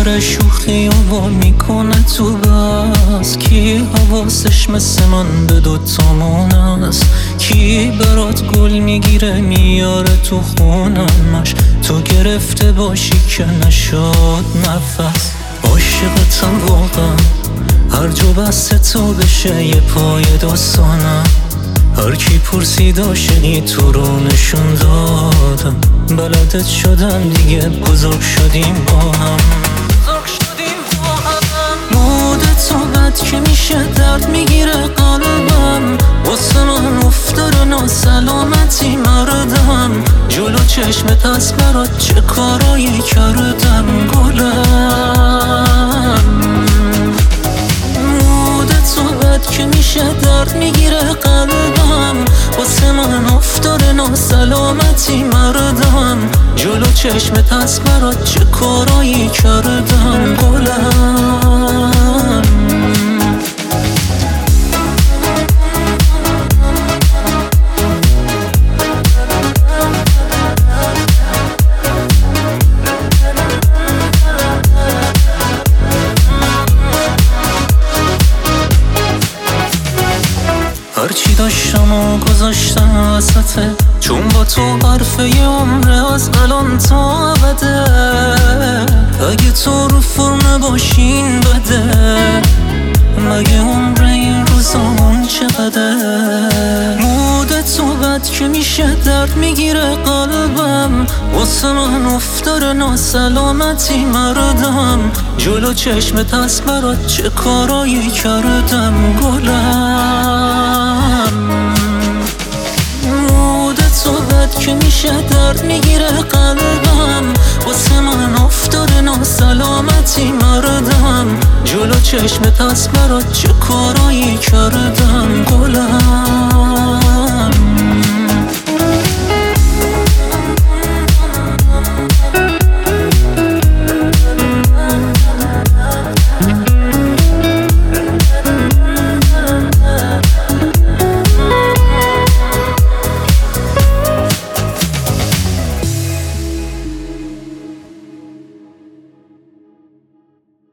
داره شوخی و میکنه تو بس؟ کی حواسش مثل من به دوتامون است؟ کی برات گل میگیره میاره تو خونمش؟ تو گرفته باشی که نشد نفس. عاشقتم واقعا، هر جا بست تو بشه یه پای داستانم. هر کی پرسید عاشقی تو رو نشون دادم. بلدت شدم دیگه، بزرگ شدیم با هم. مود تو بد که میشه درد میگیره قلبم. واسه من افتاره ناسلامتی مردم. جلو چشمت از برات چه کارایی کردم گلم. مود تو بد که میشه درد میگیره قلبم. واسه من افتاره ناسلامتی مردم. جلو چشمت از برات چه کارایی کردم گلم. هرچی داشتم و گذاشتم وسطه، چون با تو حرف یه عمره از الان تا ابده. اگه تو رو فرم باشین بده، مگه عمر این روزامون چقدر؟ مود تو بد که میشه درد میگیره قلبم. واسه من افتاره ناسلامتی مردم. جلو چشمت از برات چه کارایی کردم گلم. مود تو بد که میشه درد میگیره قلبم. واسه من افتاره ناسلامتی مردم. جلو چشمت از برات چه کارایی کردم گلم.